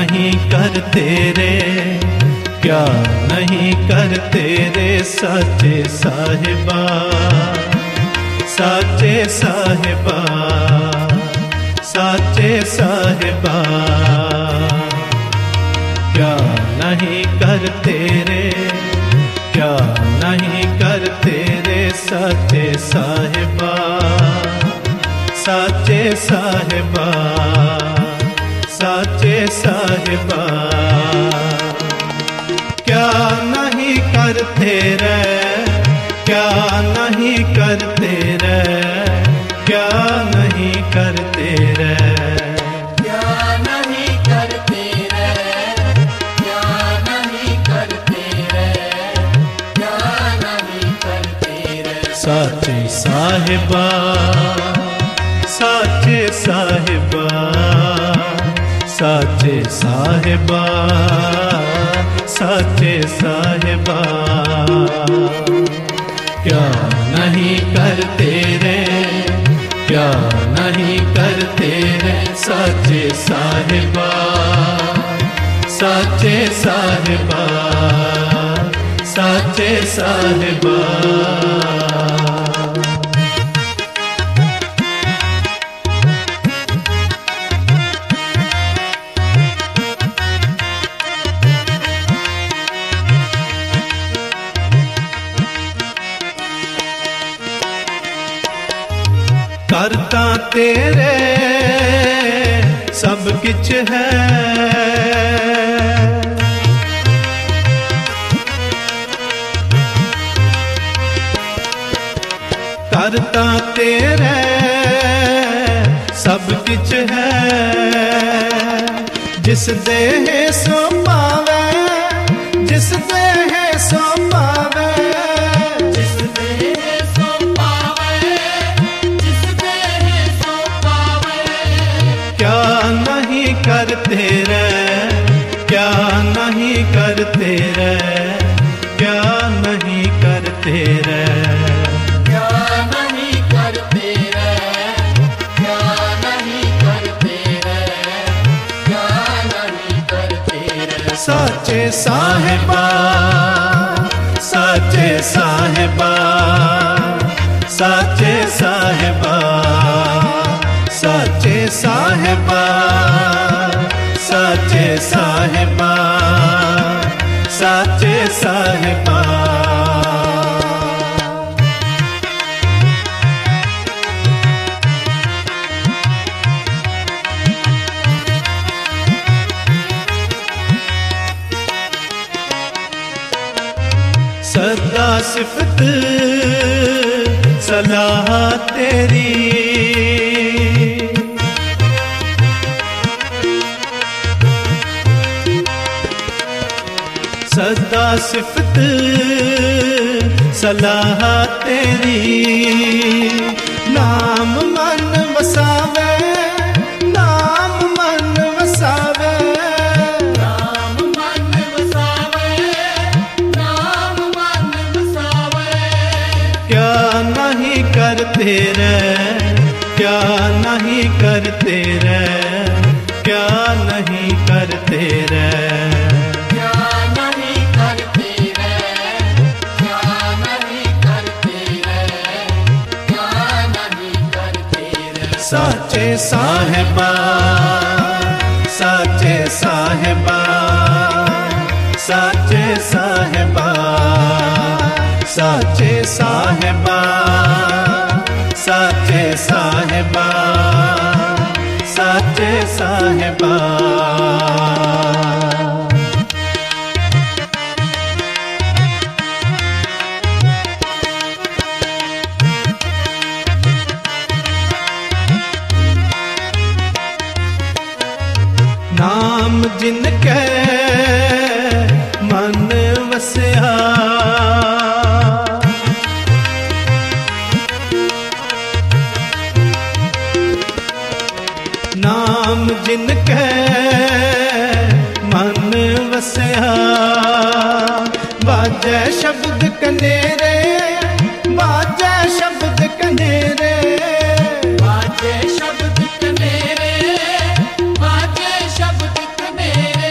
नहीं करते रे, क्या नहीं करते रे साचे साहिबा, साचे साहिबा, साचे साहिबा। क्या नहीं करते रे, क्या नहीं करते रे साचे साहिबा, साचे साहिबा, साचे साहिबा। क्या नहीं करते रे, क्या नहीं करते रे, क्या नहीं करते रे, क्या नहीं करते रे, क्या नहीं करते रे, क्या नहीं करते रे। साचे साहिबा, साचे साहिबा, साचे साहिबा, साचे साहिबा। क्या नहीं करते रे, क्या नहीं करते रे साचे साहिबा, साचे साहिबा, साचे साहिबा। करता तेरे सब किछ है, करता तेरे सब किछ है। जिस देह सो पावे, जिस देह सो पावे, जिस देह सो पावे, जिस देह सो पावे। क्या नहीं करते रे, क्या नहीं करते रे, क्या नहीं करते रे, क्या नहीं करते रे, क्या नहीं करते रे, क्या नहीं करते रे। साचे साहिबा, साचे साहिबा, साचे साहिबा, साचे साहिबा, साचे साहिबा, साचे साहिबा। सदा सिफत सलाह तेरी, सदा सिफत सलाह तेरी। नाम मन वसावे, नाम मन वसावे, नाम मन वसावे, नाम मन वसावे। क्या नहीं करते रे, क्या नहीं करते रे, क्या नहीं करते रे, क्या नहीं करते रे, क्या नहीं करते रे, क्या नहीं करते रे। साचे साहिबा, साचे साहिबा, साचे साहिबा, साचे साहिबा, साचे साहिबा, साचे साहिबा। नाम जिनके मन वसया, नाम जिनके मन वसया। बाजे शब्द कनेरे, बाजे शब्द कनेरे, बाजे शब्द कनेरे, बाजे शब्द कनेरे।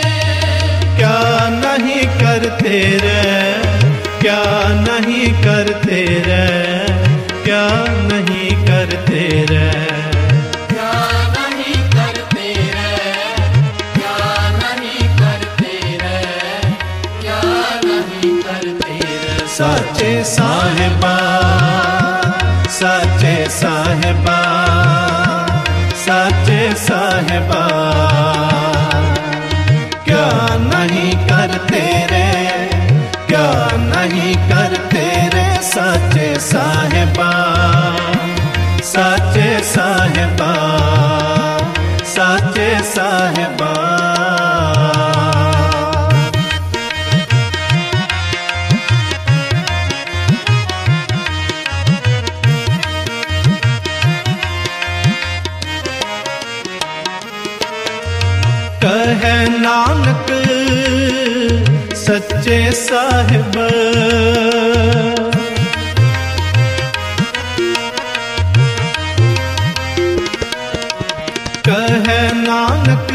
करते रे, क्या नहीं करते रे, क्या नहीं करते रे, क्या नहीं करते रे, क्या नहीं करते रे, क्या नहीं करते रे। साचे साहिबा, साचे साहिबा, साचे साहिबा, क्या नहीं करते रे, क्या नहीं करते रे, साचे साहिबा, साचे साहिबा, साचे साहिबा। कहे नानक सच्चे साहिब, कहे नानक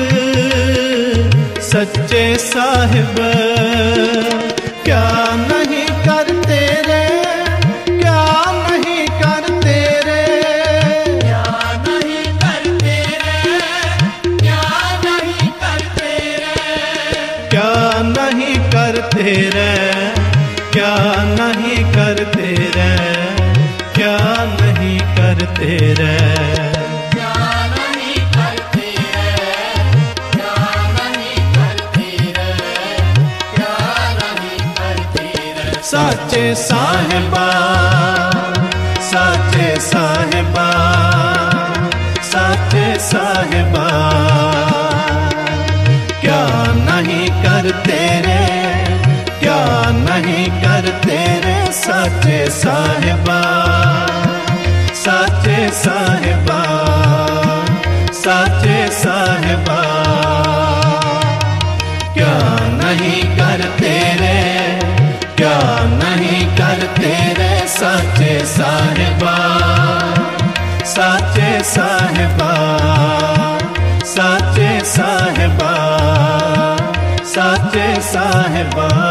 सच्चे साहिब, क्या नहीं करते रे, क्या नहीं करते रे, क्या नहीं करते रे, क्या नहीं करते रे, क्या नहीं करते रे, क्या नहीं करते रे, क्या नहीं करते रे। क्या नहीं करते रे, क्या नहीं करते रे, क्या नहीं करते रे। साचे साहिबा, साचे साहिबा, साचे साहिबा, क्या नहीं करते रे, क्या नहीं करते रे, साचे साहिबा, साचे साहिबा, साचे साहिबा, क्या नहीं करते रे, क्या नहीं करते रे, साचे साहिबा, साचे साहिबा, साचे साहिबा, साचे साहिबा।